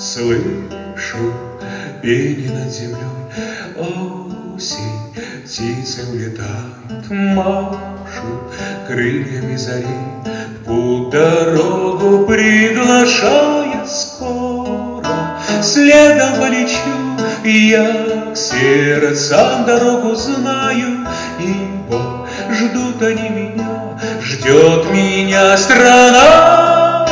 Слышу пение над землей, осень, птицы улетают, машут крыльями зари, в путь дорогу приглашая скоро. Следом полечу, я к сердцам дорогу знаю, ибо ждут они меня, ждет меня страна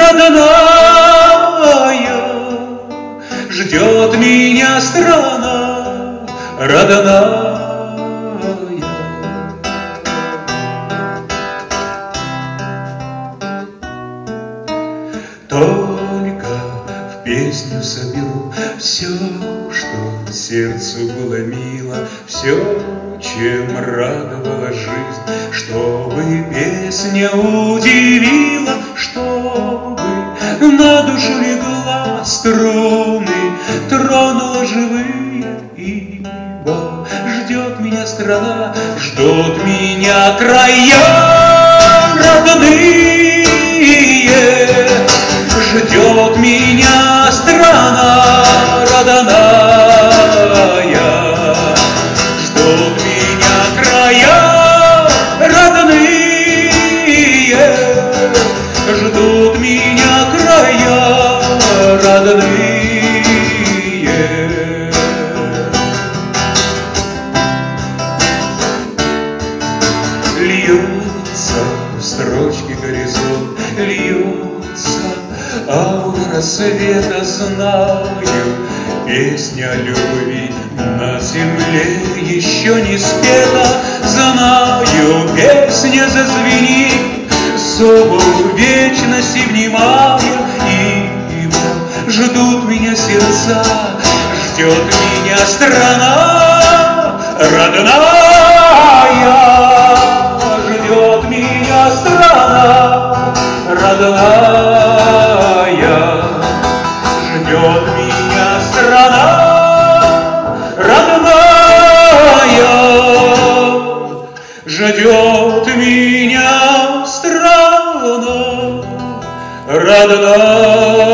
родная. Ждет меня страна родная. Только в песню соберу все, что сердцу было мило, все, чем радовала жизнь, чтобы песня удивила, чтобы на душу легла струны, тронула живые, ибо ждет меня страна, ждут меня края родные, ждет меня страна родная, ждут меня края родные, ждут меня края родные. Льется в строчке горизонт, льется аура рассвета, знаю, песня любви на земле еще не спета, знаю, песня зазвенит, зову вечности внимая, ибо ждут меня сердца, ждет меня страна родная, ждет меня страна родная, ждет меня страна родная, ждет меня страна родная.